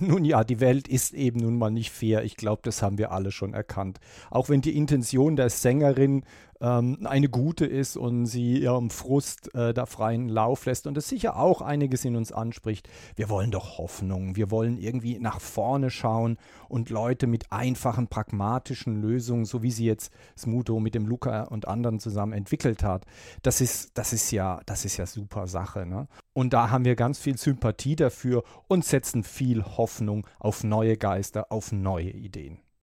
Nun ja, die Welt ist eben nun mal nicht fair. Ich glaube, das haben wir alle schon erkannt. Auch wenn die Intention der Sängerin eine gute ist und sie ihrem Frust da freien Lauf lässt und es sicher auch einiges in uns anspricht. Wir wollen doch Hoffnung. Wir wollen irgendwie nach vorne schauen und Leute mit einfachen, pragmatischen Lösungen, so wie sie jetzt Smuto mit dem Luca und anderen zusammen entwickelt hat, das ist ja super Sache, ne? Und da haben wir ganz viel Sympathie dafür und setzen viel Hoffnung auf neue Geister, auf neue Ideen.